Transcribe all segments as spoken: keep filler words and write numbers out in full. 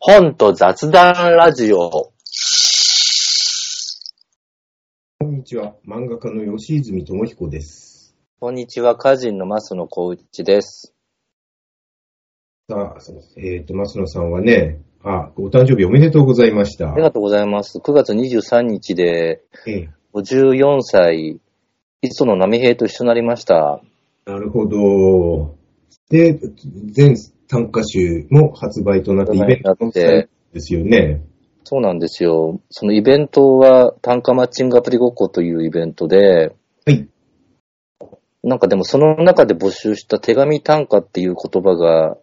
本と雑談ラジオ。こんにちは。漫画家の吉泉智彦です。 こんにちは。歌人の増野幸一です。 さあ、えっ、ー、と、増野さんはね、あ、お誕生日おめでとうございました。 ありがとうございます。くがつにじゅうさんにちで、ごじゅうよんさい、磯野波平と一緒になりました。 なるほど。で、全短歌集も発売となってイベントもされるんですよね。 そうなんですよ。そのイベントは短歌マッチングアプリごっこというイベントで、 はい。 なんかでもその中で募集した手紙短歌っていう言葉が、はい、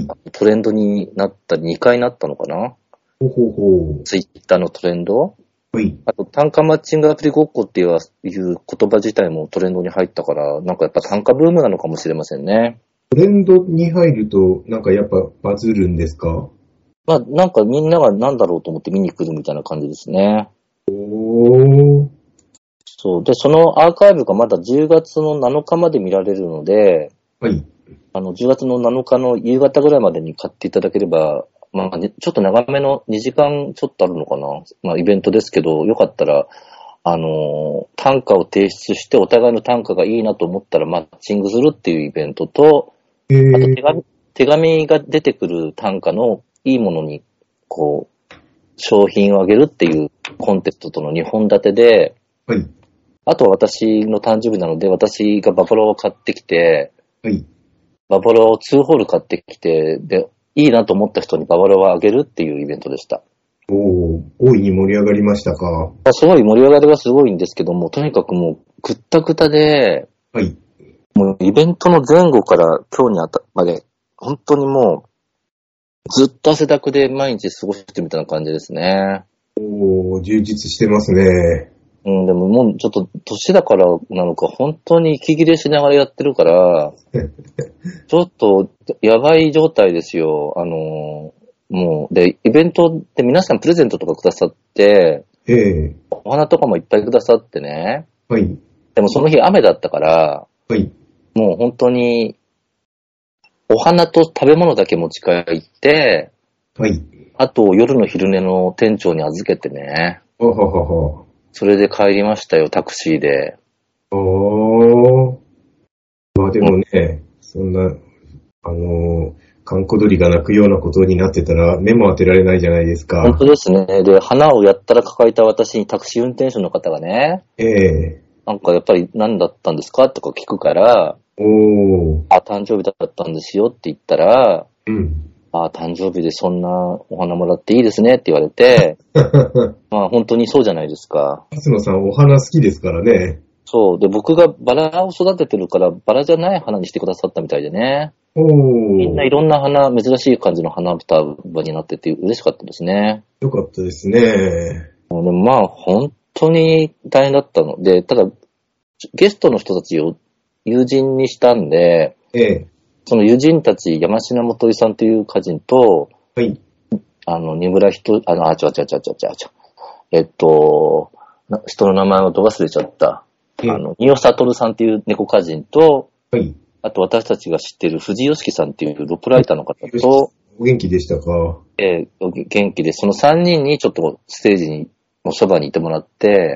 トレンドになったりにかいなったのかな。 ほうほうほう。 ツイッターのトレンド。 はい。 あと短歌マッチングアプリごっこっていう言葉自体もトレンドに入ったから、なんかやっぱ短歌ブームなのかもしれませんね。 トレンドに入ると、なんかやっぱバズるんですか？ まあ、なんかみんなが何だろうと思って見に来るみたいな感じですね。 おー。 そう。で、そのアーカイブがまだじゅうがつのなのかまで見られるので、 はい。 あの、じゅうがつのなのかの夕方ぐらいまでに買っていただければ、まあ、ね、ちょっと長めのにじかんちょっとあるのかな。まあ、イベントですけど、よかったら、あの、短歌を提出して、お互いの短歌がいいなと思ったらマッチングするっていうイベントと、あと手紙、手紙が出てくる短歌のいいものに、こう、商品をあげるっていうコンテストとのにほん立てで、 はい。 あとは私の誕生日なので、私がババロアを買ってきて、 はい。ババロアをにホール買ってきて、で、いいなと思った人にババロアをあげるっていうイベントでした。 おー、大いに盛り上がりましたか？ すごい盛り上がりはすごいんですけども、とにかくもうぐったぐたで、 はい。 もうイベントの前後から今日にあたまで、本当にもう、ずっと汗だくで毎日過ごしてみたいな感じですね。 おー、充実してますね。 うん、でももうちょっと年だからなのか、本当に息切れしながらやってるから、ちょっとやばい状態ですよ。あの、もう、で、イベントって皆さんプレゼントとかくださって、 ええ、 お花とかもいっぱいくださってね。 はい。 でもその日雨だったから、 はい。 もう本当に、お花と食べ物だけ持ち帰って、 はい。あと夜の昼寝の店長に預けてね。 ははは。 それで帰りましたよ、タクシーで。 あー。まあでもね、うん、そんな、あのー、閑古鳥が鳴くようなことになってたら目も当てられないじゃないですか。 本当ですね。で、花をやったら抱えた私にタクシー運転手の方がね、 ええー。 なんかやっぱり何だったんですかとか聞くから、 おー。 あ、誕生日だったんですよって言ったら、 うん。 あ、誕生日でそんなお花もらっていいですねって言われて、まあ本当にそうじゃないですか。 蓮野さんお花好きですからね。 そう。で、僕がバラを育ててるから、バラじゃない花にしてくださったみたいでね。 おー。 みんないろんな花、珍しい感じの花束になってて嬉しかったですね。 よかったですね。でもまあ、本当に大変だったので、ただ、ゲストの人たちを友人にしたんで、 ええ。 その友人たち、山科元井さんという歌人と、 はい。 あの、二村人、あの、あ、ちょちょちょちょちょちょ。えっと、人の名前をど忘れちゃった。あの、三尾悟さんっていう猫歌人と、 はい。あと私たちが知っている藤井良樹さんっていうロップライターの方と、 お元気でしたか？ えー、元気で、そのさんにんにちょっとステージに、のそばにいてもらって、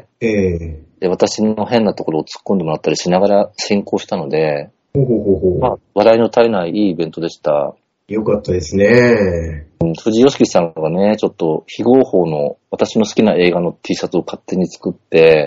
ええー。 で、私の変なところを突っ込んでもらったりしながら進行したので、 ほうほうほうほう。 まあ、笑いの絶えないいいイベントでした。 よかったですね。 藤井良樹さんがね、ちょっと非合法の私の好きな映画の T シャツを勝手に作って、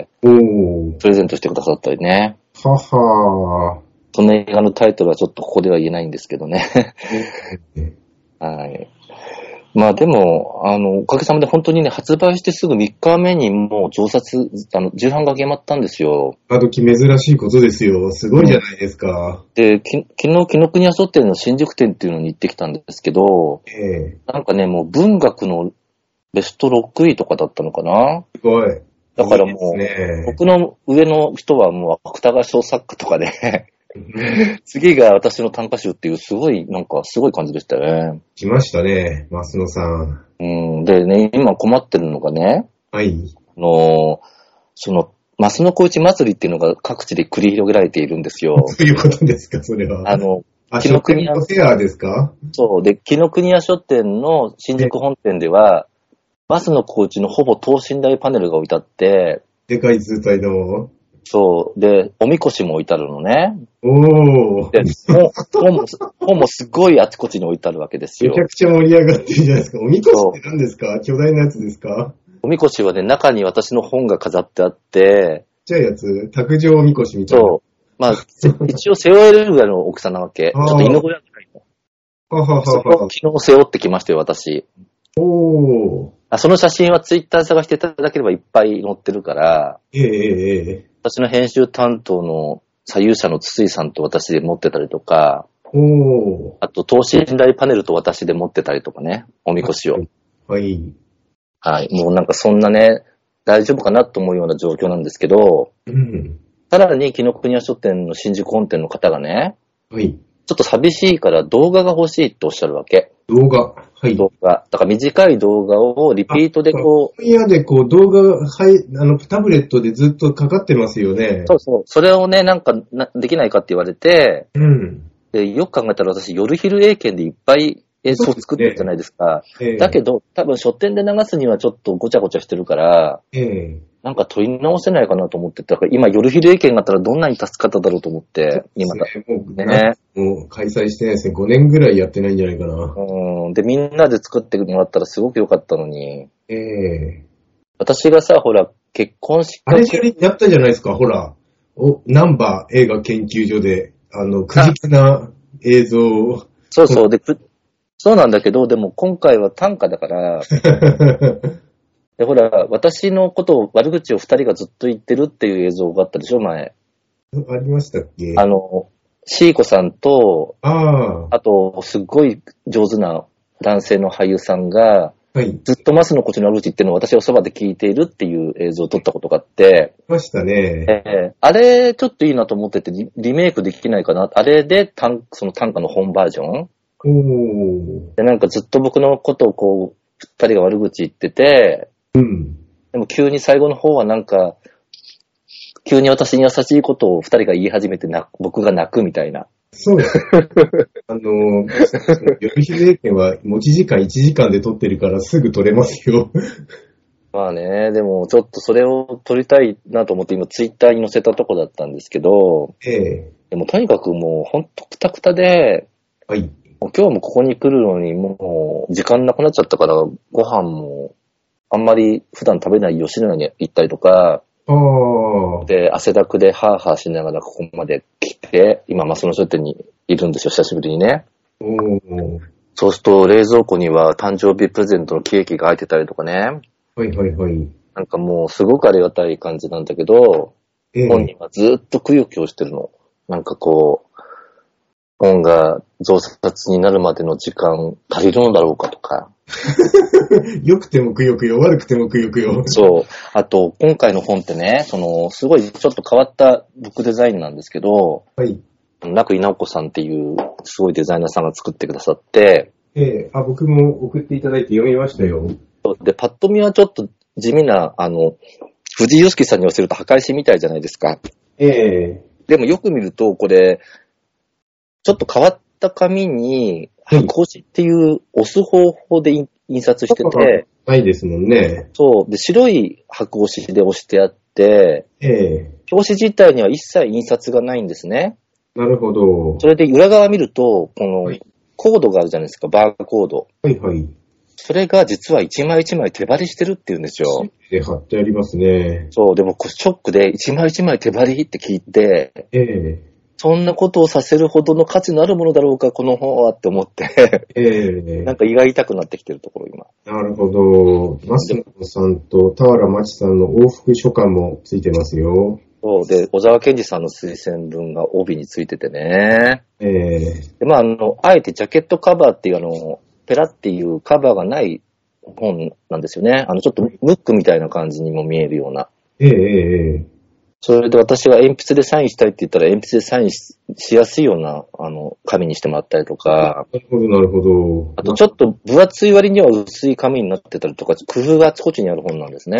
おプレゼントしてくださったりね。 ははー。 その映画のタイトルはちょっとここでは言えないんですけどね。はい。まあでも、あの、おかげさまで本当にね、発売してすぐみっかめにもう上冊、あの、重版が決まったんですよ。 今時珍しいことですよ。すごいじゃないですか。 で、き昨日、紀ノ国屋書店の新宿店っていうのに行ってきたんですけど、 ええー、 なんかね、もう文学のベストろくいとかだったのかな。 すごい。 だからもう、いいですね、僕の上の人はもう芥川賞作家とかで、次が私の短歌集っていうすごい、なんかすごい感じでしたよね。 来ましたね、増野さん。 うん。でね、今困ってるのがね、 はい。 あの、その、増野小市祭りっていうのが各地で繰り広げられているんですよ。 どういうことですか、それは。 あの、 あ、書店のフェアですか？ そう。で、紀ノ国屋書店の新宿本店では、バスのコーチのほぼ等身大パネルが置いてあって、 でかい図体の。 そう。で、おみこしも置いてあるのね。 おー。 で、本本も、本もすごいあちこちに置いてあるわけですよ。 めちゃくちゃ盛り上がってるじゃないですか。おみこしって何ですか？巨大なやつですか？ おみこしはね、中に私の本が飾ってあって、 ちっちゃいやつ？卓上おみこしみたいな。 そう。まあ、一応背負えるぐらいの大きさなわけ。ちょっと犬小屋ぐらいの。 はははそこを昨日背負ってきましたよ、私。 おー。 あ、その写真はツイッター探していただければいっぱい載ってるから、 ええええ。 私の編集担当の左右者の筒井さんと私で持ってたりとか、 おー。 あと等身大パネルと私で持ってたりとかね、おみこしを。 はい。 はい。もうなんかそんなね、大丈夫かなと思うような状況なんですけど、 うん。 さらに紀ノ国屋書店の新宿本店の方がね、 はい。 ちょっと寂しいから動画が欲しいっておっしゃるわけ。 動画。はい。 動画。だから短い動画をリピートでこう。 部屋でこう動画、はい、あの、タブレットでずっとかかってますよね。 そうそう。それをね、なんかな、できないかって言われて、 うん。 で、よく考えたら私、夜昼英検でいっぱい映像を作ってるじゃないですか。 ええ、 だけど、多分書店で流すにはちょっとごちゃごちゃしてるから、 ええ、 なんか取り直せないかなと思ってたから、今夜昼英検があったらどんなに助かっただろうと思って、今だ。 もう、 ね。 もう開催してないですね。ごねんぐらいやってないんじゃないかな。 うん。で、みんなで作ってもらったらすごく良かったのに。 ええ。 私がさ、ほら、結婚式あれやったじゃないですか、ほら。お、ナンバー映画研究所で、あの、苦実な映像を。 そうそう。で、そうなんだけど、でも今回は短歌だから、で、ほら、私のことを、悪口を二人がずっと言ってるっていう映像があったでしょ、前。 ありましたっけ？ あの、シーコさんと、 ああ。 あと、すっごい上手な男性の俳優さんが、 はい。 ずっとマスのことの悪口言ってるのを私はそばで聞いているっていう映像を撮ったことがあって、 いましたね。 えー、あれ、ちょっといいなと思っててリ、リメイクできないかな。あれで短、その短歌の本バージョンおー。 で、なんかずっと僕のことをこう、二人が悪口言ってて、 うん。 でも急に最後の方はなんか、急に私に優しいことを二人が言い始めてな、僕が泣くみたいな。 そうです。あの、夜昼英検は持ち時間いちじかんで撮ってるからすぐ撮れますよ。 まあね、でもちょっとそれを撮りたいなと思って今ツイッターに載せたとこだったんですけど、 ええ。 でもとにかくもうほんとくたくたで、 はい。 今日もここに来るのにもう時間なくなっちゃったからご飯もあんまり普段食べない吉野家に行ったりとか、 ああ。 で、汗だくでハーハーしながらここまで来て、今、マスの書店にいるんですよ、久しぶりにね。 おー。 そうすると、冷蔵庫には誕生日プレゼントのケーキが入ってたりとかね。 はいはいはい。 なんかもう、すごくありがたい感じなんだけど、 ええ、 本人はずっとくよくよしてるの。なんかこう、本が増刷になるまでの時間足りるのだろうかとか。 良くてもくよくよ、悪くてもくよくよ。 そう。あと、今回の本ってね、その、すごいちょっと変わったブックデザインなんですけど、 はい。 中井直子さんっていうすごいデザイナーさんが作ってくださって、 ええ、あ、僕も送っていただいて読みましたよ。 で、パッと見はちょっと地味な、あの、藤井祐介さんに寄せると破壊しみたいじゃないですか。 ええ。 でもよく見ると、これ、ちょっと変わった紙に、白押しっていう押す方法で印刷してて、 ないですもんね。 そう。で、白い白押しで押してあって、 ええ。 表紙自体には一切印刷がないんですね。 なるほど。 それで裏側見ると、このはい、 コードがあるじゃないですか、バーコード。 はいはい。 それが実は一枚一枚手張りしてるっていうんですよ。 で、貼ってありますね。 そう、でもショックで一枚一枚手張りって聞いて、 ええ。 そんなことをさせるほどの価値のあるものだろうか、この本はって思って、 ええ。 なんか胃が痛くなってきてるところ、今。 なるほど。マスノさんと田原町さんの往復書簡もついてますよ。 そうで、小沢健二さんの推薦文が帯についててね。 ええ。 で、まあ、あの、あえてジャケットカバーっていうあの、ペラっていうカバーがない本なんですよね。あの、ちょっとムックみたいな感じにも見えるような。 ええ、ええ。 それで私が鉛筆でサインしたいって言ったら鉛筆でサイン し, しやすいような、あの、紙にしてもらったりとか。 なるほど、なるほど。 あとちょっと分厚い割には薄い紙になってたりとか、工夫があちこちにある本なんですね。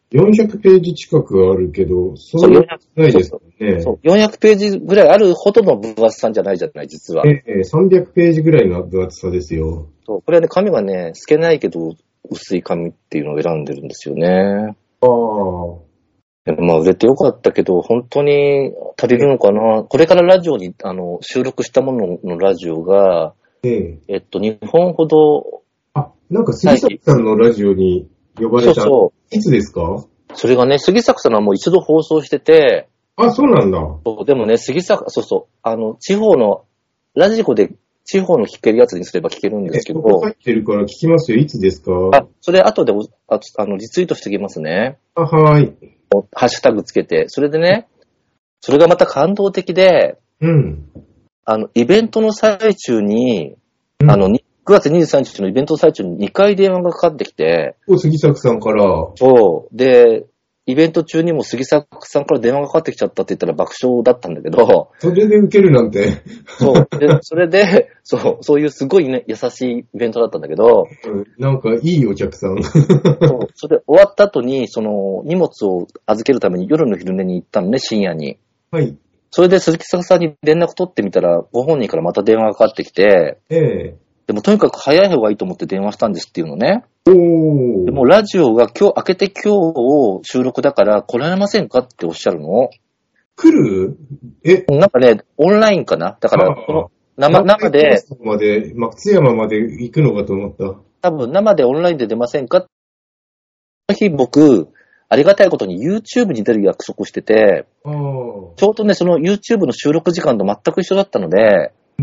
よんひゃくページ近くあるけど、そういうないですよね。 そう、よんひゃくページぐらいあるほどの分厚さじゃないじゃない、実は。 ええ、さんびゃくページぐらいの分厚さですよ。 そう、これはね、紙がね、透けないけど、薄い紙っていうのを選んでるんですよね。 ああ。 まあ、売れてよかったけど、本当に足りるのかな。これからラジオに、あの、収録したもののラジオが、ええ、えっと、にほんほど。 あ、なんか杉崎さんのラジオに呼ばれた。そうそう。いつですか？ それがね、杉作さんはもう一度放送してて。 あ、そうなんだ。 そう、でもね、杉作、そうそう、あの、地方の、ラジコで地方の聞けるやつにすれば聞けるんですけど。 ここ入ってるから聞きますよ。いつですか？ あ、それ後でおああのリツイートしておきますね。 あ、はい。 ハッシュタグつけて。それでね、それがまた感動的で、 うん。 あの、イベントの最中に、うん、あの、くがつにじゅうさんにちのイベントの最中ににかい電話がかかってきて。 お、杉作さんから。 そう。で、イベント中にも杉作さんから電話がかかってきちゃったって言ったら爆笑だったんだけど。 それで受けるなんて。 そう。で、それで、そう、そういうすごいね、優しいイベントだったんだけど。 うん、なんかいいお客さん。 そう。それで終わった後に、その、荷物を預けるために夜の昼寝に行ったのね、深夜に。 はい。 それで鈴木さんに連絡取ってみたら、ご本人からまた電話がかかってきて。 ええ。 でもとにかく早い方がいいと思って電話したんですっていうのね。 おー。 でもラジオが今日、明けて今日収録だから来られませんかっておっしゃるの。 来る？えなんかね、オンラインかな。だから、この生、生で。 まで、松山まで行くのかと思った。 多分生でオンラインで出ませんか？この日僕、ありがたいことに YouTube に出る約束してて、 あちょうどね、その YouTube の収録時間と全く一緒だったので、 うん。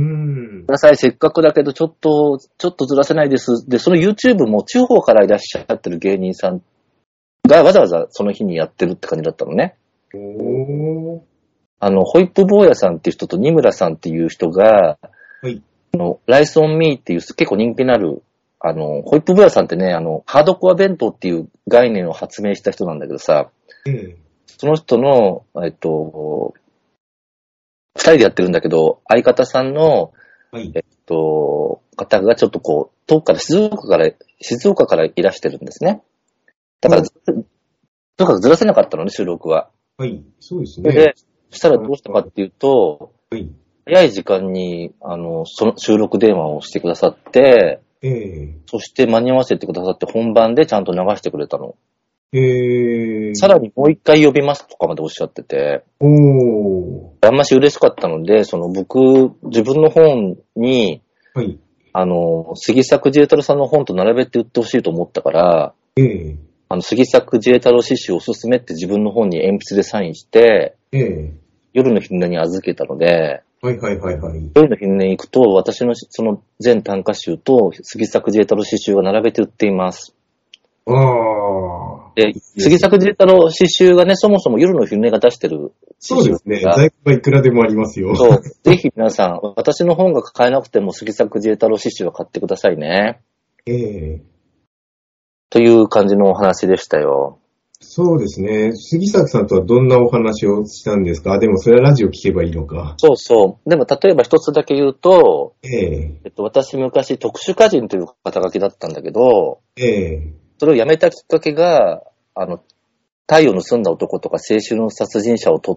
ください、せっかくだけど、ちょっと、ちょっとずらせないです。で、その YouTube も地方からいらっしゃってる芸人さんがわざわざその日にやってるって感じだったのね。 おー。 あの、ホイップ坊やさんっていう人と二村さんっていう人が、 はい。 あの、ライスオンミーっていう結構人気のある、あの、ホイップ坊やさんってね、あの、ハードコア弁当っていう概念を発明した人なんだけどさ、 うん、 その人の、えっと、二人でやってるんだけど、相方さんの、 はい、 えっと、方がちょっとこう、遠くから静岡から、静岡からいらしてるんですね。だから、とにかくずらせなかったのね、収録は。 はい、そうですね。 で、そしたらどうしたかっていうと、 はい、 早い時間に、あの、その収録電話をしてくださって、 えー、 そして間に合わせてくださって本番でちゃんと流してくれたの。 えー、 さらにもう一回呼びますとかまでおっしゃってて、 おー。 あんまし嬉しかったので、その僕、自分の本に、 はい、 あの、杉作慈恵太郎さんの本と並べて売ってほしいと思ったから、 えー、 あの、杉作慈恵太郎詩集おすすめって自分の本に鉛筆でサインして、 えー、 夜の昼寝に預けたので、 はいはいはいはい。 夜の昼寝に行くと、私のその全短歌集と杉作慈恵太郎詩集が並べて売っています。 ああ。 で、杉作慈恵太郎詩集がね、そもそも夜の昼寝が出してる詩集。 そうですね。在庫はいくらでもありますよ。 そう。ぜひ皆さん、私の本が買えなくても杉作慈恵太郎詩集は買ってくださいね。 ええー。 という感じのお話でしたよ。 そうですね。杉作さんとはどんなお話をしたんですか？でもそれはラジオ聞けばいいのか。 そうそう。でも例えば一つだけ言うと、 えええっと、私昔特殊歌人という肩書きだったんだけど、 ええそれを辞めたきっかけが、あの、太陽の盗んだ男とか青春の殺人者を撮った、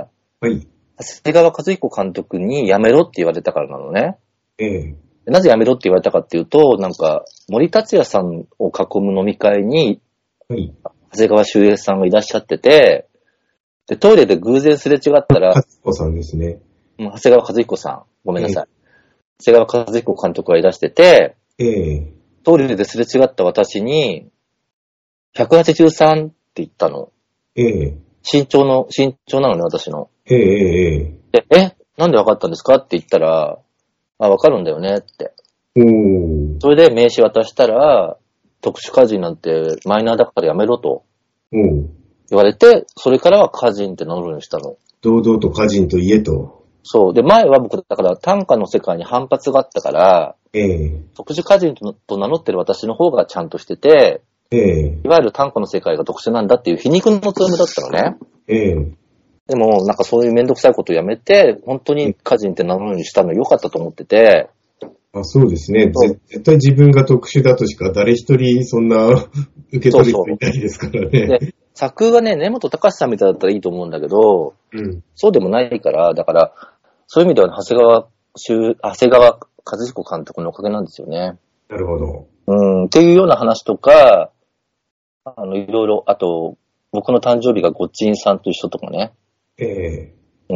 はい。 長谷川和彦監督に辞めろって言われたからなのね。 ええなぜ辞めろって言われたかっていうと、なんか、森達也さんを囲む飲み会に、 はい。 長谷川修平さんがいらっしゃってて、で、トイレで偶然すれ違ったら、 和彦さんですね。 長谷川和彦さん、ごめんなさい。長谷川和彦監督がいらしてて、 ええトイレですれ違った私に、ひゃくはちじゅうさんって言ったの。 ええ身長の、身長なのね、私の。 ええええで、え、なんでわかったんですかって言ったら、あ、わかるんだよねって。 おー。 それで名刺渡したら、特殊歌人なんてマイナーだからやめろとおー。 言われて、それからは歌人って名乗るようにしたの。 堂々と歌人と言えと。 そう。で、前は僕、だから短歌の世界に反発があったから、 ええ特殊歌人と名乗ってる私の方がちゃんとしてて、 ええいわゆる短歌の世界が特殊なんだっていう皮肉のつむだったのね。 ええでも、なんかそういうめんどくさいことをやめて、本当に歌人って名乗るようにしたの良かったと思ってて。 あ、そうですね。絶対自分が特殊だとしか誰一人そんな受け取る人いないですからね。 で、 作がね、根本隆さんみたいだったらいいと思うんだけど、 うん。 そうでもないから、だから、そういう意味では、長谷川、長谷川和彦監督のおかげなんですよね。 なるほど。 うん、っていうような話とか、あの、いろいろ、あと、僕の誕生日がごっちんさんと一緒とかね。 ええうん。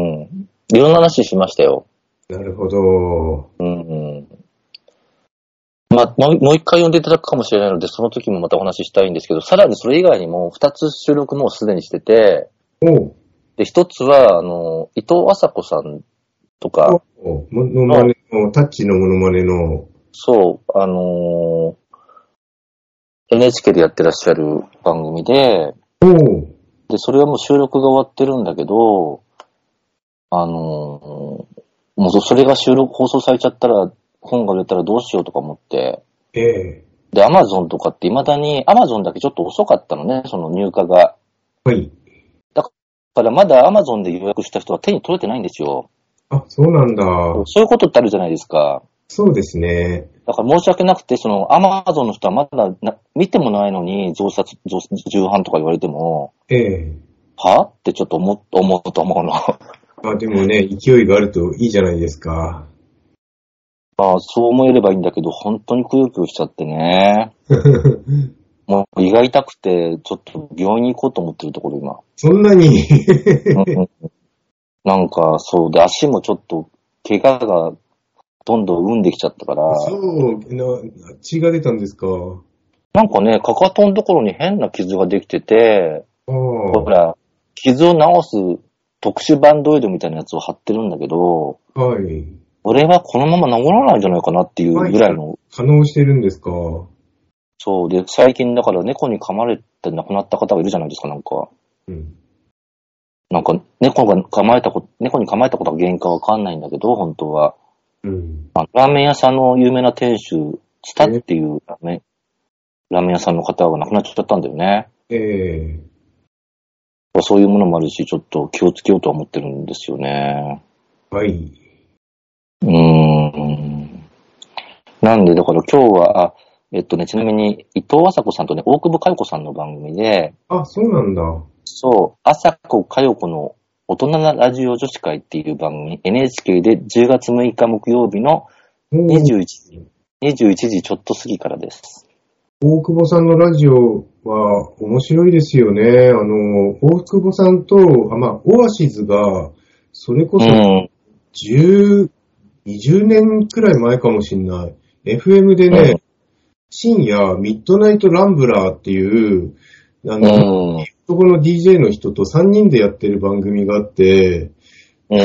いろんな話しましたよ。 なるほど。 うん、うん。まあ、もうもう一回呼んでいただくかもしれないので、その時もまたお話ししたいんですけど、さらにそれ以外にも二つ収録もうすでにしてて、 おう。 で、一つは、あの、伊藤麻子さんとか、 おう。モノマネの、タッチのモノマネの、 そう、あのー エヌエイチケー でやってらっしゃる番組で、 おう。 で、それはもう収録が終わってるんだけど、あのーもうそれが収録、放送されちゃったら、本が売れたらどうしようとか思って、 ええで、アマゾンとかって未だに、アマゾンだけちょっと遅かったのね、その入荷が。 はい。 だからまだアマゾンで予約した人は手に取れてないんですよ。 あ、そうなんだ。 そういうことってあるじゃないですか。 そうですね。 だから申し訳なくて、そのアマゾンの人はまだな見てもないのに増刷、増重版とか言われても、 ええはってちょっと思う、思うと思うの。 まあでもね、勢いがあるといいじゃないですか。 まあ、そう思えればいいんだけど、本当にくよくよしちゃってね。もう胃が痛くて、ちょっと病院に行こうと思ってるところ、今。 そんなにうん、なんか、そうで、足もちょっと、怪我がどんどん産んできちゃったから。 そう、な、血が出たんですか。 なんかね、かかとのところに変な傷ができてて、 ああ。 ほら、傷を治す特殊バンドエイドみたいなやつを貼ってるんだけど、 はい。 俺はこのまま治らないんじゃないかなっていうぐらいの。 可能してるんですか。 そうで、最近だから猫に噛まれて亡くなった方がいるじゃないですか、なんか。 うん。 なんか、猫が噛まれたこと、猫に噛まれたことが原因かわかんないんだけど、本当は。 うん。 あラーメン屋さんの有名な店主、ツタっていうラーメン、ラーメン屋さんの方が亡くなっちゃったんだよね。 ええそういうものもあるし、ちょっと気をつけようとは思ってるんですよね。 はい。 うーん。なんで、だから今日は、あ、えっとね、ちなみに、伊藤麻子さんとね、大久保佳代子さんの番組で、 あ、そうなんだ。 そう、朝子佳代子の大人なラジオ女子会っていう番組、エヌエイチケー でじゅうがつむいか木曜日のにじゅういちじ、にじゅういちじちょっと過ぎからです。 大久保さんのラジオは面白いですよね。あの、大久保さんと、あ、まあ、オアシズが、それこそ、じゅう、にじゅうねんくらい前かもしんない。エフエム でね、うん、深夜、ミッドナイトランブラーっていう、あの、そこの ディージェー の人とさんにんでやってる番組があって、 うんうん、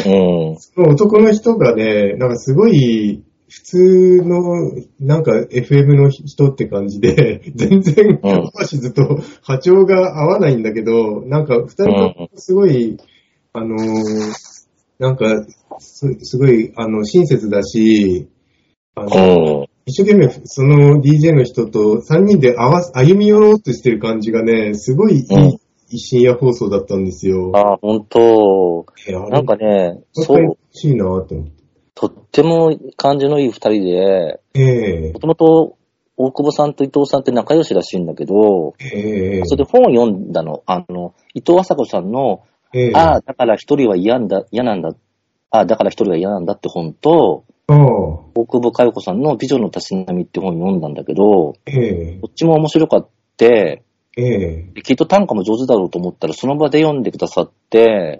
その男の人がね、なんかすごい、普通の、なんか エフエム の人って感じで、全然、オアシズと波長が合わないんだけど、なんか二人ともすごい、あのー、なんかす、すごい、あの、親切だし、あの、一生懸命その ディージェー の人とさんにんで合わ歩み寄ろうとしてる感じがね、すごいいい深夜放送だったんですよ。 あ、ほんと。なんかね、 そう。楽しいなって思って。 とっても感じのいい二人で、 ええもともと大久保さんと伊藤さんって仲良しらしいんだけど、 ええそれで本を読んだの。あの、伊藤麻子さんの、ええああ、だから一人は嫌んだ、嫌なんだ。ああ、だから一人は嫌なんだって本と、大久保佳代子さんの美女のたしなみって本を読んだんだけど、 ええどっちも面白かった。ええきっと短歌も上手だろうと思ったら、その場で読んでくださって、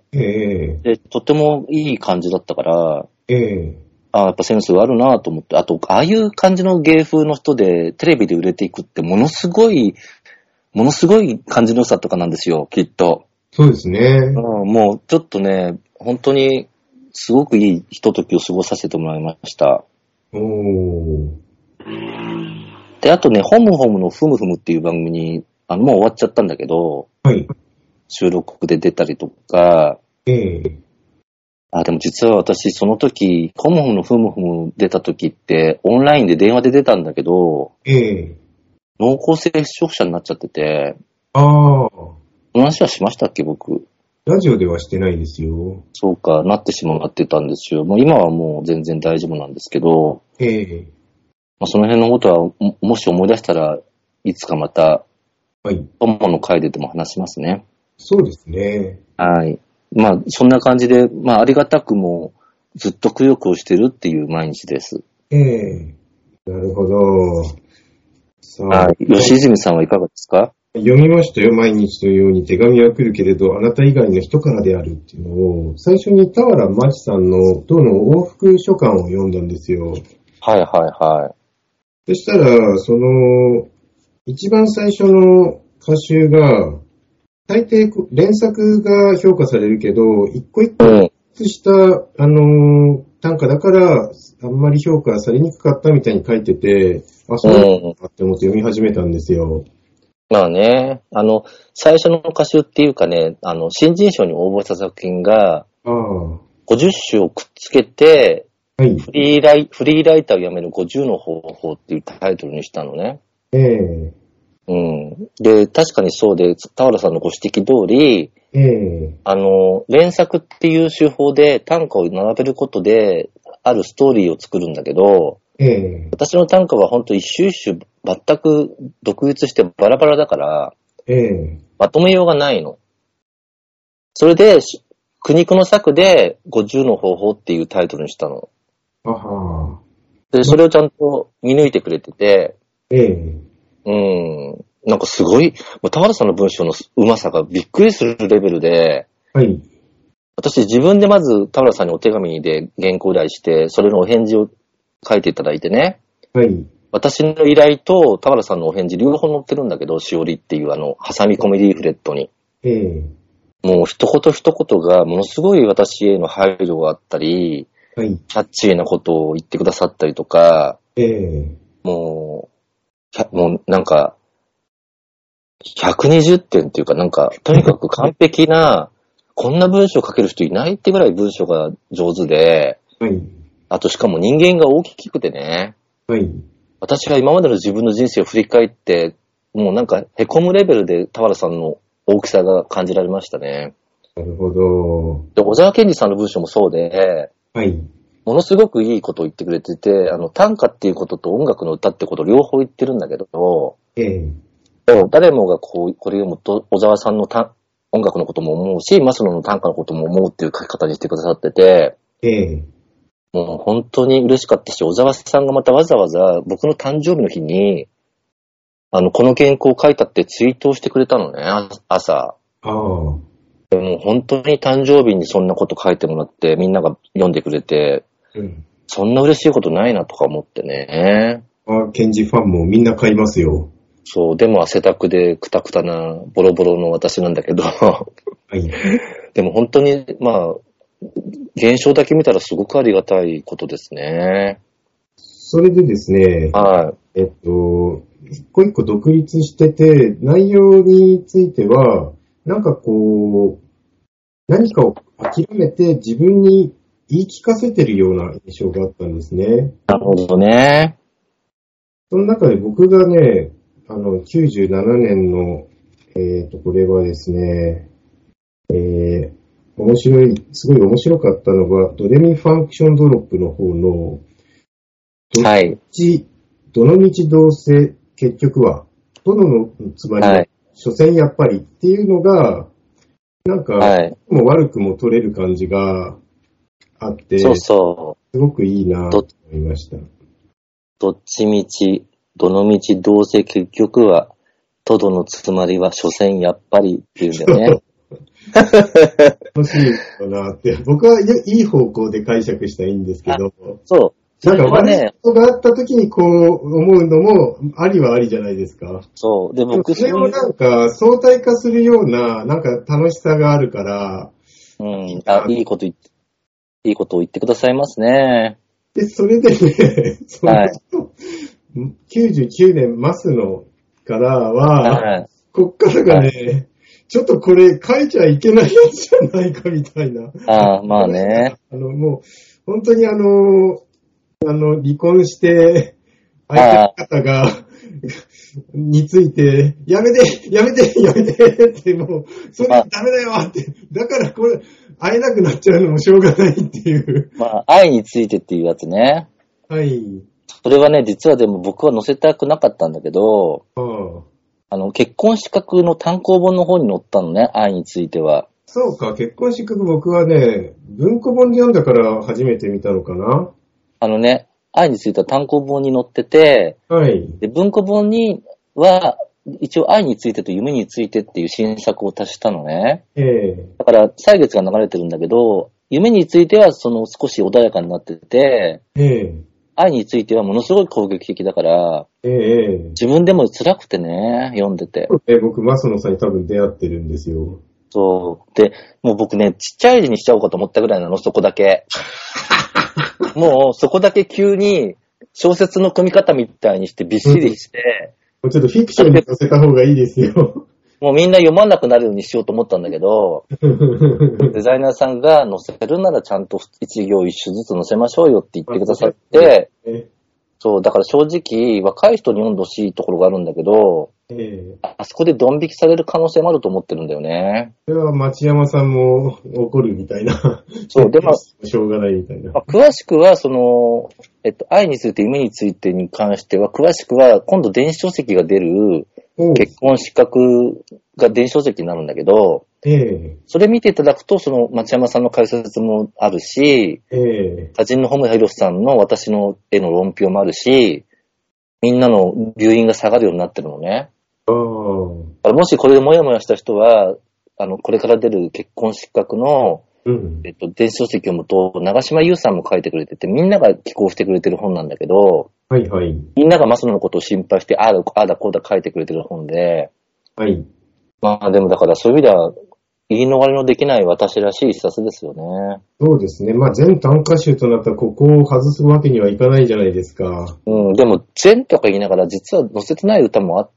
ええでとってもいい感じだったから、 ええああ、やっぱセンスがあるなと思って、あと、ああいう感じの芸風の人でテレビで売れていくってものすごい、ものすごい感じの良さとかなんですよ、きっと。 そうですね。 うん、もうちょっとね、本当にすごくいいひとときを過ごさせてもらいました。 おー。 で、あとね、ホムホムのふむふむっていう番組に、あの、もう終わっちゃったんだけど、 はい。 収録で出たりとか、 ええあ、でも実は私、その時、ホムホムのふむふむ出た時って、オンラインで電話で出たんだけど、 ええ濃厚接触者になっちゃってて、 ああ。 話はしましたっけ、僕。 ラジオではしてないですよ。 そうか、なってしまってたんですよ。もう今はもう全然大丈夫なんですけど、 ええまあ、その辺のことはも、もし思い出したらいつかまたはい。 友の会ででも話しますね。 そうですね。 はい。まあ、そんな感じで、まあ、ありがたくも、ずっとくよくをしてるっていう毎日です。 ええなるほど。さあ、 はい。吉泉さんはいかがですか？ 読みましたよ。毎日のように手紙は来るけれど、あなた以外の人からであるっていうのを、最初に田原真知さんのどの往復書簡を読んだんですよ。 はいはいはい。 そしたら、その、一番最初の歌集が、大抵連作が評価されるけど、一個一個した、うん、あの、短歌だから、あんまり評価されにくかったみたいに書いてて、あ、そうなんだって思って読み始めたんですよ。 まあね、あの、最初の歌集っていうかね、あの、新人賞に応募した作品が、ごじゅっ種をくっつけて、はい、フリーライ、フリーライターを辞めるごじゅうの方法っていうタイトルにしたのね。 ええうん。で、確かにそうで、田原さんのご指摘通り、ええあの、連作っていう手法で短歌を並べることで、あるストーリーを作るんだけど、ええ私の短歌は本当一種一種全く独立してバラバラだから、ええまとめようがないの。それで、苦肉の策でごじゅうの方法っていうタイトルにしたの。あはで、それをちゃんと見抜いてくれてて、ええうん。なんかすごい、田原さんの文章のうまさがびっくりするレベルで、はい。私自分でまず田原さんにお手紙で原稿依頼して、それのお返事を書いていただいてね。はい。私の依頼と田原さんのお返事両方載ってるんだけど、しおりっていうあの、挟み込みリーフレットに。ええもう一言一言がものすごい私への配慮があったり、はい。キャッチーなことを言ってくださったりとか、ええもう、もうなんか、ひゃくにじゅってんっていうかなんか、とにかく完璧な、こんな文章を書ける人いないってぐらい文章が上手で、はい。あとしかも人間が大きくてね、はい。私が今までの自分の人生を振り返って、もうなんか凹むレベルで田原さんの大きさが感じられましたね。なるほど。で、小沢健二さんの文章もそうで、はい。ものすごくいいことを言ってくれてて、あの、短歌っていうことと音楽の歌ってこと両方言ってるんだけど、ええ。誰もがこう、これ読むと、小沢さんのた音楽のことも思うし、マスノの短歌のことも思うっていう書き方にしてくださってて、ええ。もう本当に嬉しかったし、小沢さんがまたわざわざ僕の誕生日の日に、あの、この原稿を書いたってツイートをしてくれたのね、朝。ああ。でも本当に誕生日にそんなこと書いてもらって、みんなが読んでくれて、うん、そんな嬉しいことないなとか思ってね。ああ、ケンジファンもみんな買いますよ。そう、でも汗だくでくたくたなボロボロの私なんだけど。はい。でも本当に、まあ、現象だけ見たらすごくありがたいことですね。それでですね、はい。えっと、一個一個独立してて、内容については、なんかこう、何かを諦めて自分に言い聞かせてるような印象があったんですね。なるほどね。その中で僕がね、あの、きゅうじゅうななねんの、えっと、これはですね、えー、面白い、すごい面白かったのが、ドレミファンクションドロップの方の、はい。どの道どうせ結局は、どのつまり、はい、所詮やっぱりっていうのが、なんか、はい、もう悪くも取れる感じがあって、そうそう。すごくいいなと思いました。どっちみち、どの道どうせ結局は、とどのつまりは所詮やっぱりっていうんだよね。楽しいかなって、僕はいい方向で解釈したらいいんですけど、そう。なんか悪いことがあった時にこう思うのもありはありじゃないですか。そう。で、僕それをなんか相対化するようななんか楽しさがあるから。うん。あ、いいこと言って、いいことを言ってくださいますね。で、それでね、その、はい、きゅうじゅうきゅうねんマスのからは、はい、こっからがね、はい、ちょっとこれ書いちゃいけないやつじゃないかみたいな。ああ、まあね。あの、もう、本当にあの、あの、離婚して、相手の方が、について、やめてやめてやめてって、もう、それダメだよって、だからこれ、会えなくなっちゃうのもしょうがないっていう。まあ、愛についてっていうやつね。はい。それはね、実はでも僕は載せたくなかったんだけど、ああの、結婚資格の単行本の方に載ったのね、愛については。 そうか、結婚資格僕はね、文庫本で読んだから初めて見たのかな。 あのね、愛については単行本に載ってて、 はい。 で文庫本には、一応愛についてと夢についてっていう新作を足したのね。 ええだから、歳月が流れてるんだけど、夢についてはその少し穏やかになってて、 ええ愛についてはものすごい攻撃的だから、 ええ自分でも辛くてね、読んでて。 え僕、マスノさんに多分出会ってるんですよ。 そう。で、もう僕ね、ちっちゃい字にしちゃおうかと思ったぐらいなの、そこだけ。もう、そこだけ急に小説の組み方みたいにしてびっしりして、 もうちょっとフィクションに載せた方がいいですよ。 もうみんな読まなくなるようにしようと思ったんだけど、デザイナーさんが載せるならちゃんと一行一首ずつ載せましょうよって言ってくださって、そう、だから正直若い人に読んでほしいところがあるんだけど、 ええあそこでドン引きされる可能性もあると思ってるんだよね。 それは町山さんも怒るみたいな。 そう、でも、 しょうがないみたいな。 まあ、詳しくは、その、えっと、愛について夢についてに関しては、詳しくは、今度電子書籍が出る結婚資格が電子書籍になるんだけど、 ええそれ見ていただくと、その町山さんの解説もあるし、 ええ歌人のホムヒロシさんの私の絵の論評もあるし、みんなの留飲が下がるようになってるのね。 ああ。 もしこれでもやもやした人は、あの、これから出る結婚資格の、 うん、 えっと、電子書籍を読むと、長島優さんも書いてくれてて、みんなが寄稿してくれてる本なんだけど、 はいはい。 みんながマスノのことを心配して、ああだ、ああだ、こうだ書いてくれてる本で、 はい。 まあでもだからそういう意味では、言い逃れのできない私らしい一冊ですよね。 そうですね。まあ、全短歌集となったら、ここを外すわけにはいかないじゃないですか。 うん、でも、全とか言いながら、実は載せてない歌もあって、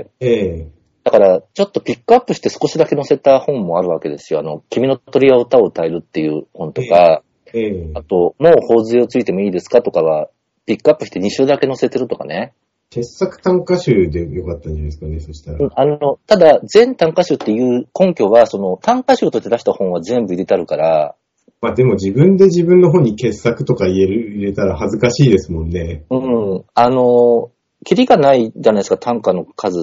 ええだから、ちょっとピックアップして少しだけ載せた本もあるわけですよ。あの、君の鳥は歌を歌えるっていう本とか、 ええあと、もう頬杖をついてもいいですかとかは、ピックアップしてに週だけ載せてるとかね。 傑作短歌集でよかったんじゃないですかね、そしたら。 あの、ただ、全短歌集っていう根拠は、その、短歌集として出した本は全部入れてあるから、 まあでも自分で自分の本に傑作とか言える、入れたら恥ずかしいですもんね。 うん、あの、キリがないじゃないですか、短歌の数って。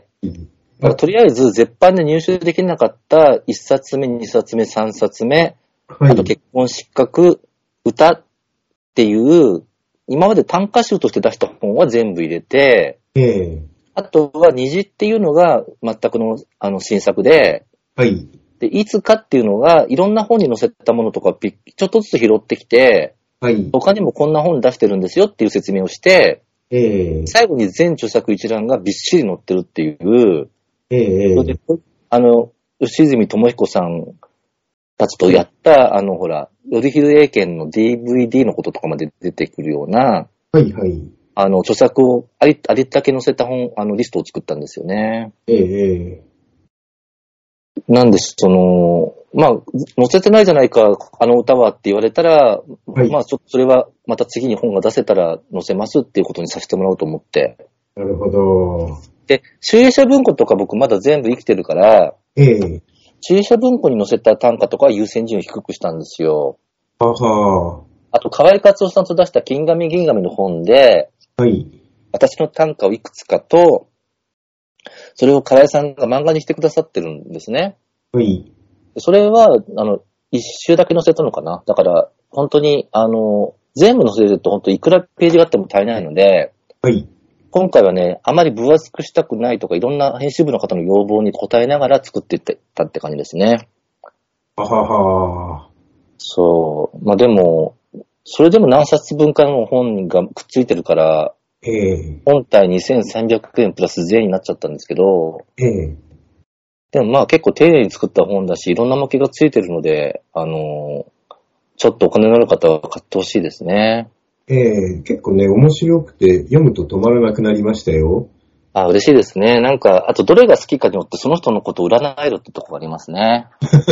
だからとりあえず、絶版で入手できなかったいっさつめ、にさつめ、さんさつめ、 はい、 あと結婚資格、歌っていう、今まで短歌集として出した本は全部入れて、 ええあとは虹っていうのが全くの、あの新作で、 はい。 で、いつかっていうのが、いろんな本に載せたものとかピッ、ちょっとずつ拾ってきて、 はい。 他にもこんな本出してるんですよっていう説明をして、 ええ最後に全著作一覧がびっしり載ってるっていう、 ええそれであの、吉住智彦さんたちとやった、あの、ほら、頼秀英検の ディーブイディー のこととかまで出てくるような、 はいはい。 あの、著作をあり、ありったけ載せた本、あの、リストを作ったんですよね。 ええなんです、その、まあ、載せてないじゃないか、あの歌はって言われたら、 はいまあ、ちょっとそれはまた次に本が出せたら載せますっていうことにさせてもらおうと思って。 なるほど。 で、集英社文庫とか僕まだ全部生きてるから、 ええ集英社文庫に載せた短歌とかは優先順位を低くしたんですよ。 はは。 あと、河合克夫さんと出した金紙銀紙の本で、 はい。 私の短歌をいくつかと、それを河合さんが漫画にしてくださってるんですね。 はい。 それは、あの、一周だけ載せたのかな。だから、本当に、あの、全部載せると本当いくらページがあっても足りないので、 はい。 今回はね、あまり分厚くしたくないとか、いろんな編集部の方の要望に応えながら作っていったって感じですね。 ははは。 そう。まあでも、それでも何冊分かの本がくっついてるから、 ええ本体にせんさんびゃくえんプラス税になっちゃったんですけど、 ええでもまあ結構丁寧に作った本だし、いろんな模型がついてるので、あの、ちょっとお金のある方は買ってほしいですね。 ええ結構ね、面白くて読むと止まらなくなりましたよ。 あ、嬉しいですね。なんか、あとどれが好きかによってその人のことを占えるってとこがありますね。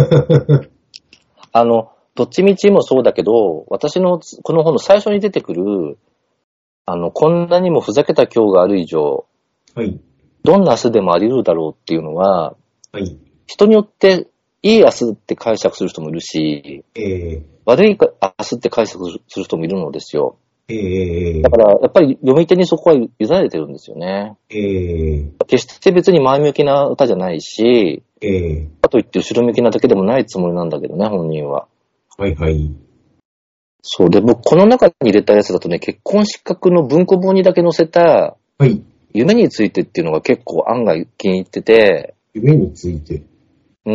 あの、どっちみちもそうだけど、私のこの本の最初に出てくる、あの、こんなにもふざけた今日がある以上、 はい。 どんな明日でもあり得るだろうっていうのは、 はい。 人によっていい明日って解釈する人もいるし、 ええ悪い明日って解釈する人もいるのですよ。 ええだから、やっぱり読み手にそこは委ねてるんですよね。 ええ決して別に前向きな歌じゃないし、 ええかといって後ろ向きなだけでもないつもりなんだけどね、本人は。 はいはい。 そう。で、僕、この中に入れたやつだとね、結婚失格の文庫本にだけ載せた、 はい。 夢についてっていうのが結構案外気に入ってて、 夢について。 うん、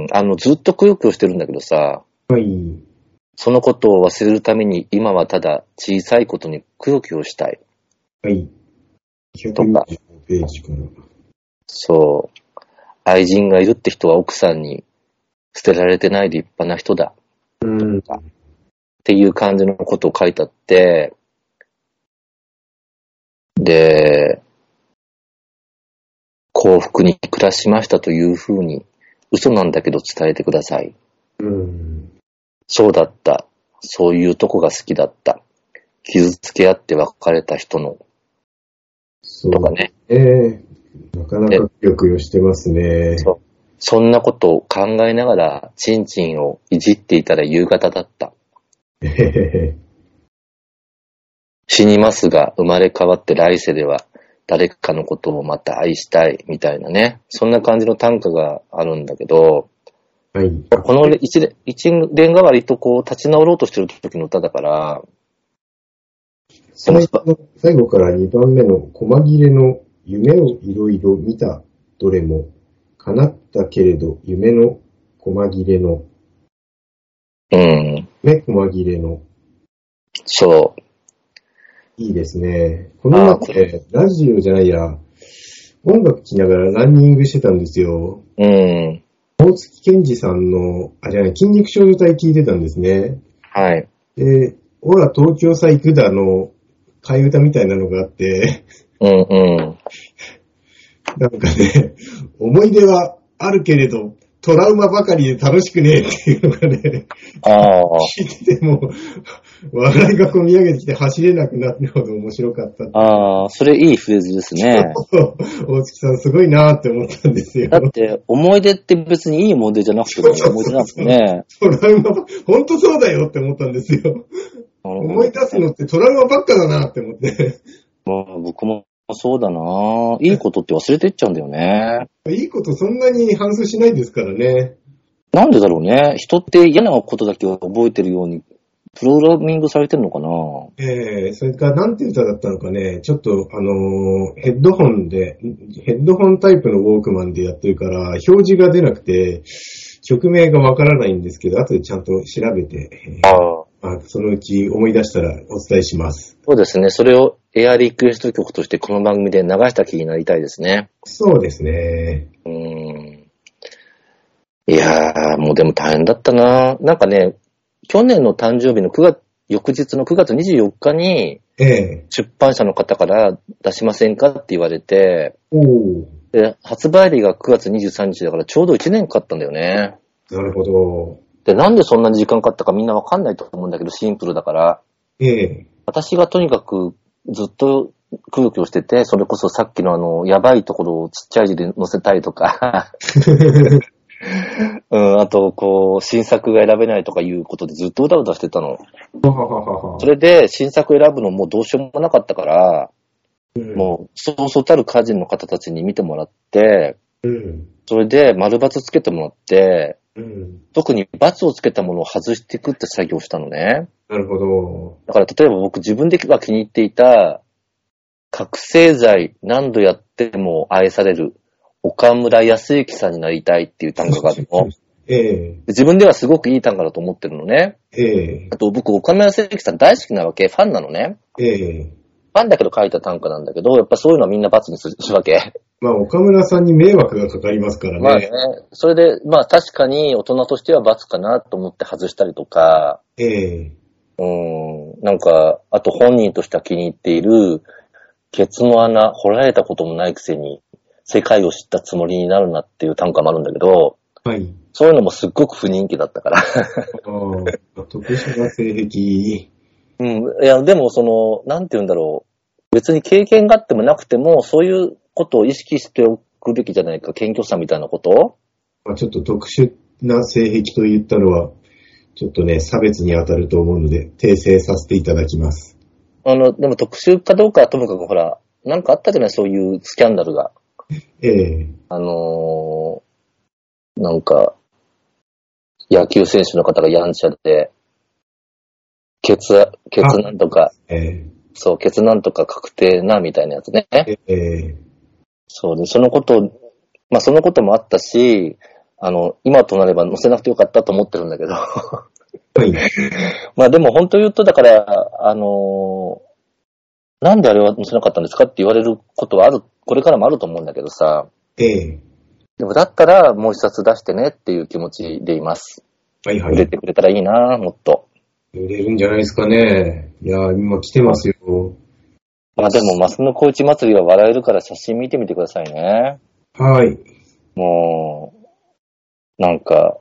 あの、ずっとくよくよしてるんだけどさ、 はい。 そのことを忘れるために今はただ小さいことにくよくよしたい。 はい。ひゃくにじゅうごページから。 そう。愛人がいるって人は奥さんに捨てられてない立派な人だ。 うん。 っていう感じのことを書いてあって、で、幸福に暮らしましたというふうに嘘なんだけど伝えてください。 うん。 そうだった。そういうとこが好きだった。傷つけ合って別れた人の。 そうとかね。 ええなかなかくよくよしてますね。 そう。そんなことを考えながら、チンチンをいじっていたら夕方だった。 へへへ死にますが、生まれ変わって来世では、誰かのことをまた愛したい、みたいなね。そんな感じの短歌があるんだけど、 はい。 この一連、一連が割とこう、立ち直ろうとしてる時の歌だから、 最後最後からにばんめの細切れの夢をいろいろ見たどれも叶ったけれど夢の細切れのうん。 ね、細切れのそいいですね。この中でラジオじゃないや音楽聴きながらランニングしてたんですよ。 う。うん。 大月健二さんの、あ、じゃない、筋肉少女隊聴いてたんですね。 はい。 で、オラ東京さ行くだの替え歌みたいなのがあって、 うんうん。 なんかね、思い出はあるけれど、トラウマばかりで楽しくねえっていうのがね、 ああ。 聞いてても、笑いがこみ上げてきて走れなくなるほど面白かった。 ああ、それいいフレーズですね。 大月さんすごいなーって思ったんですよ。 だって、思い出って別にいい思い出じゃなくても思い出なんですね。 トラウマ、ほんとそうだよって思ったんですよ。思い出すのってトラウマばっかだなって思って。 まあ、僕もそうだな。いいことって忘れていっちゃうんだよね。 いいことそんなに反芻しないですからね。 なんでだろうね。人って嫌なことだけを覚えてるように、プログラミングされてるのかな。 ええー、それからなんて歌だったのかね、ちょっとあのー、ヘッドホンで、ヘッドホンタイプのウォークマンでやってるから、表示が出なくて、曲名がわからないんですけど、後でちゃんと調べて、えー、 ああそのうち思い出したらお伝えします。 そうですね。それをエアリクエスト曲としてこの番組で流した気になりたいですね。 そうですね。 うーん。いやー、もうでも大変だったな。なんかね、去年の誕生日のくがつ、翌日のくがつにじゅうよっかに、 ええ出版社の方から出しませんかって言われて、 おー、 で、発売日がくがつにじゅうさんにちだからちょうどいちねんかかったんだよね。 なるほど。 で、なんでそんなに時間かかったかみんなわかんないと思うんだけど、シンプルだから。 ええ私がとにかくずっとくよくよしてて、それこそさっきのあの、やばいところをちっちゃい字で載せたいとか、うん、あと、こう、新作が選べないとかいうことでずっとうだうだしてたの。それで、新作選ぶのもどうしようもなかったから、 うん、 もう、そうそうたる歌人の方たちに見てもらって、 うん、 それで丸×つけてもらって、 うん、 特に×をつけたものを外していくって作業をしたのね。 なるほど。 だから例えば僕自分では気に入っていた、覚醒剤何度やっても愛される岡村康之さんになりたいっていう単価があるの。 ええ自分ではすごくいい単価だと思ってるのね。 ええあと僕岡村康之さん大好きなわけ、ファンなのね。 ええファンだけど書いた単価なんだけど、やっぱそういうのはみんな×にするわけ。 まあ、岡村さんに迷惑がかかりますからね。 まあね。それで、まあ確かに大人としては×かなと思って外したりとか、 ええうーん、なんか、あと本人としては気に入っている、ケツの穴、掘られたこともないくせに、世界を知ったつもりになるなっていう単価もあるんだけど、 はい。 そういうのもすっごく不人気だったから。 ああ、特殊な性癖。 うん、いや、でもその、なんて言うんだろう。別に経験があってもなくても、そういうことを意識しておくべきじゃないか、謙虚さみたいなことまあ、ちょっと特殊な性癖と言ったのは、ちょっとね、差別に当たると思うので、訂正させていただきます。 あの、でも特集かどうかはともかくほら、なんかあったじゃない、そういうスキャンダルが。 ええ。 あのー、なんか、野球選手の方がやんちゃで、ケツ、ケツなんとか、 ええ。 そう、ケツなんとか確定な、みたいなやつね。 ええ。 そうで、そのこと、まあそのこともあったし、あの、今となれば載せなくてよかったと思ってるんだけど。 はい。 まあでも本当言うと、だから、あのー、なんであれは載せなかったんですかって言われることはある、これからもあると思うんだけどさ。 ええ。 でもだったらもう一冊出してねっていう気持ちでいます。 はいはい。 売れてくれたらいいな、もっと。 売れるんじゃないですかね。いやー、今来てますよ。 まあでも、マスの小市祭りは笑えるから写真見てみてくださいね。 はい。 もう、なんか、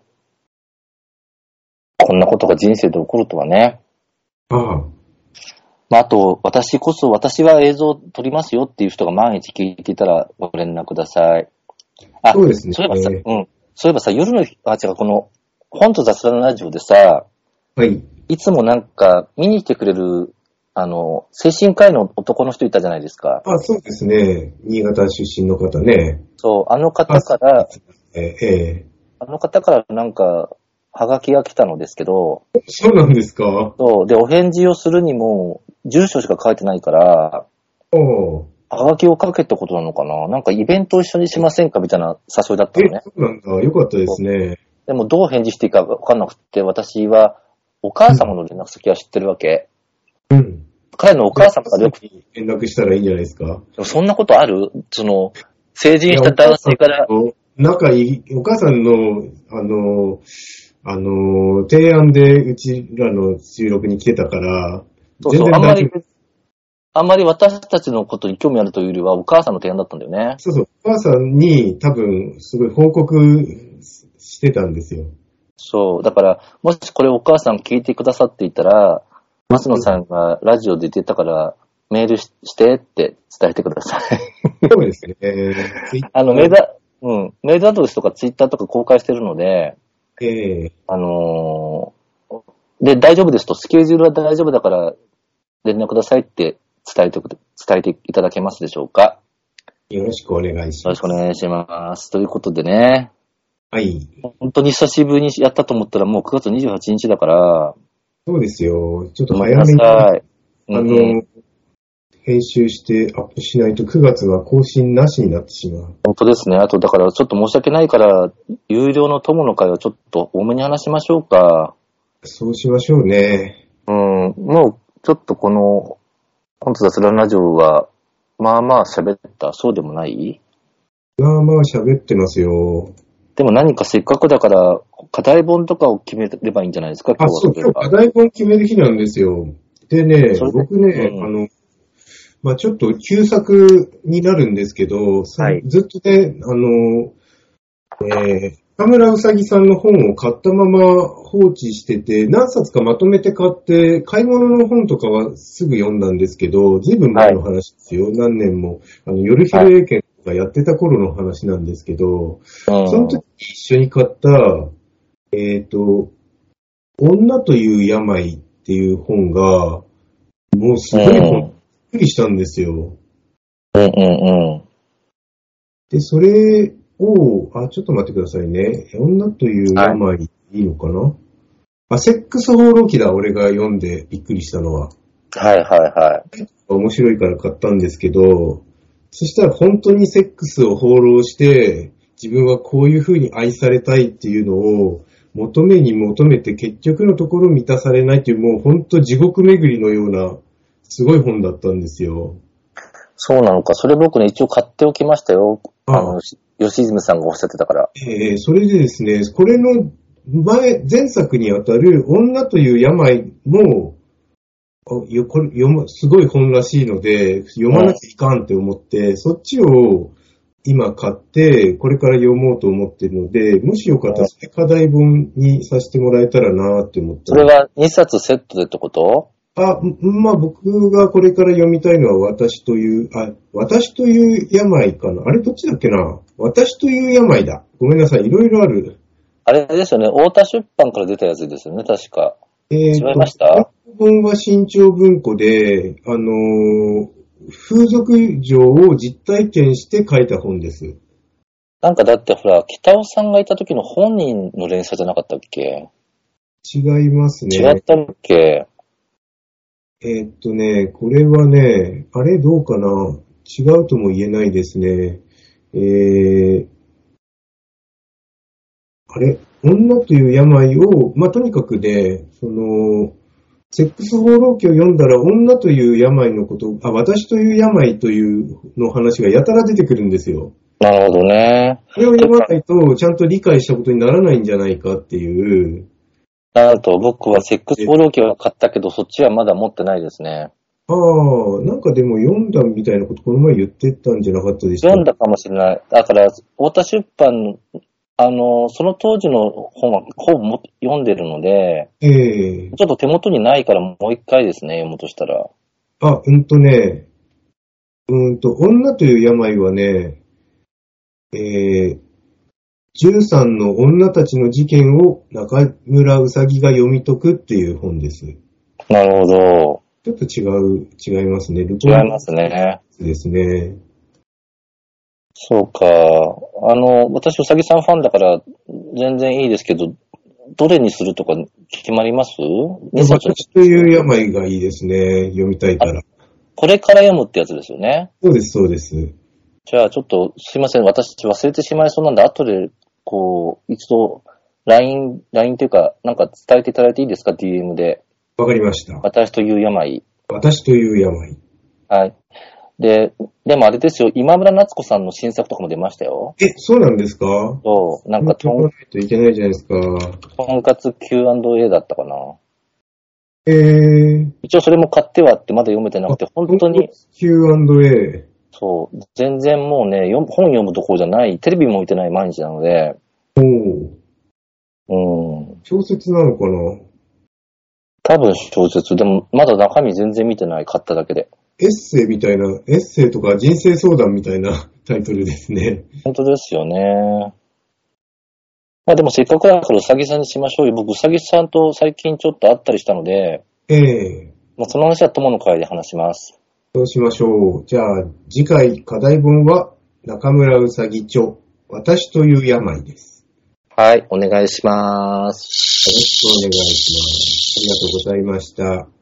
こんなことが人生で起こるとはね。 ああ。 まあ、あと、私こそ、私は映像撮りますよっていう人が万一聞いていたらご連絡ください。あ、 そうですね。 そういえばさ、うん。そういえばさ、夜の、あ、違う、この、本と雑談ラジオでさ、 はい。 いつもなんか、見に来てくれる、あの、精神科医の男の人いたじゃないですか。 あ、そうですね。新潟出身の方ね。 そう、あの方から、 ええ。 あの方からなんか、はがきが来たのですけど、 そうなんですか。 そう、で、お返事をするにも、住所しか書いてないから、 おー。 はがきを書けってことなのかな、なんかイベントを一緒にしませんかみたいな誘いだったえ、 のね。 そうなんだ。よかったですね。 でもどう返事していいかわかんなくて、私はお母様の連絡先は知ってるわけ。 うん。 彼のお母様がよく、 連絡したらいいんじゃないですか。 でもそんなことある？その、成人した男性から。 仲いい、お母さんの、あの、あの、提案でうちらの収録に来てたから、 そうそう、あんまり、あんまり私たちのことに興味あるというよりは、お母さんの提案だったんだよね。 そうそう、お母さんに多分、すごい報告してたんですよ。 そう、だから、もしこれお母さん聞いてくださっていたら、松野さんがラジオで言ってたから、メール し, してって伝えてください。 そうですね。 あの、メール、うん、メールアドレスとかツイッターとか公開してるので、 ええー、 あのー、で、大丈夫ですと、スケジュールは大丈夫だから、連絡くださいって伝えて、伝えていただけますでしょうか。 よろしくお願いします。 よろしくお願いします。ということでね。 はい。 本当に久しぶりにやったと思ったらもうくがつにじゅうはちにちだから。 そうですよ。ちょっと早めに、 あの、うん、編集してアップしないとくがつは更新なしになってしまう。 本当ですね。あとだからちょっと申し訳ないから、有料の友の会をちょっと多めに話しましょうか。 そうしましょうね。 うん、もうちょっとこの、本当雑談ラジオは、まあまあ喋った、そうでもない？ まあまあ喋ってますよ。 でも何かせっかくだから、課題本とかを決めればいいんじゃないですか、 今日は。あ、そう、今日課題本決める日なんですよ。でね、僕ね、うん、あの、まあちょっと旧作になるんですけど、はい、ずっとね、あの、えー、田村うさぎさんの本を買ったまま放置してて、何冊かまとめて買って、買い物の本とかはすぐ読んだんですけど、ずいぶん前の話ですよ。はい、何年も。あの、夜昼英検とかやってた頃の話なんですけど、はい、その時一緒に買った、えっと、女という病っていう本が、もうすごい本、びっくりしたんですよ。 うんうんうん。 で、それを、あ、ちょっと待ってくださいね。女という病、はい、いいのかな？あ、セックス放浪記だ、俺が読んでびっくりしたのは。 はいはいはい。 面白いから買ったんですけど、そしたら本当にセックスを放浪して、自分はこういう風に愛されたいっていうのを求めに求めて結局のところ満たされないっていう、もう本当地獄巡りのようなすごい本だったんですよ。 そうなのか。それ僕ね、一応買っておきましたよ。あの、吉泉さんがおっしゃってたから。 えー、それでですね、これの前、前作にあたる女という病も、よこれ読む、すごい本らしいので、読まなきゃいかんって思って、うん、そっちを今買って、これから読もうと思ってるので、もしよかったら、それ課題本にさせてもらえたらなって思って。 それはにさつセットでってこと？ あ、まあ僕がこれから読みたいのは私という、あ、私という病かな。あれどっちだっけな。私という病だ。ごめんなさい。いろいろある。 あれですよね。太田出版から出たやつですよね、確か。 えー、 違いました？ 本は新潮文庫で、あのー、風俗嬢を実体験して書いた本です。 なんかだってほら、北尾さんがいた時の本人の連載じゃなかったっけ？ 違いますね。 違ったっけ？ えーっとね、これはね、あれどうかな？違うとも言えないですね。えー、あれ女という病を、まあ、とにかくで、その、セックス放浪記を読んだら女という病のこと、あ、私という病というの話がやたら出てくるんですよ。 なるほどね。 これを読まないとちゃんと理解したことにならないんじゃないかっていう。 なんと僕はセックス放浪記は買ったけど、そっちはまだ持ってないですね。 ああ、なんかでも読んだみたいなことこの前言ってたんじゃなかったでした？ 読んだかもしれない。だから、太田出版、あの、その当時の本はほぼも読んでるので、 ええー、 ちょっと手元にないからもう一回ですね、読むとしたら。 あ、うんとね、うんと、女という病はね、えー、じゅうさんの女たちの事件を中村うさぎが読み解くっていう本です。 なるほど。 ちょっと違う、違いますね。 違いますね。 ですね。 そうか。あの、私、うさぎさんファンだから全然いいですけど、どれにするとか決まります？ 私という病がいいですね。読みたいから。 これから読むってやつですよね。 そうです、そうです。 じゃあ、ちょっと、すいません。私忘れてしまいそうなんで、後で、こう、一度、ライン、ラインというか、なんか伝えていただいていいですか？ ディーエム で。 わかりました。 私という病。 私という病。 はい。で、でもあれですよ、今村夏子さんの新作とかも出ましたよ。 え、そうなんですか？ そう、なんかとん、 ないといけないじゃないですか。 とんかつ キューアンドエー だったかな。 えー。 一応それも買ってはってまだ読めてなくて、本当に。 キューアンドエー。 そう、全然もうね、本読むところじゃない、テレビも置いてない毎日なので。 おー。 うん。 小説なのかな？ 多分小説。でも、まだ中身全然見てない、買っただけで。 エッセイみたいな、エッセイとか人生相談みたいなタイトルですね。 本当ですよね。まあでもせっかくだからうさぎさんにしましょうよ。僕うさぎさんと最近ちょっと会ったりしたので、 ええまあ、その話は友の会で話します。 そうしましょう。じゃあ、次回課題本は中村うさぎ著、私という病です。 はい、お願いします。 よろしくお願いします。ありがとうございました。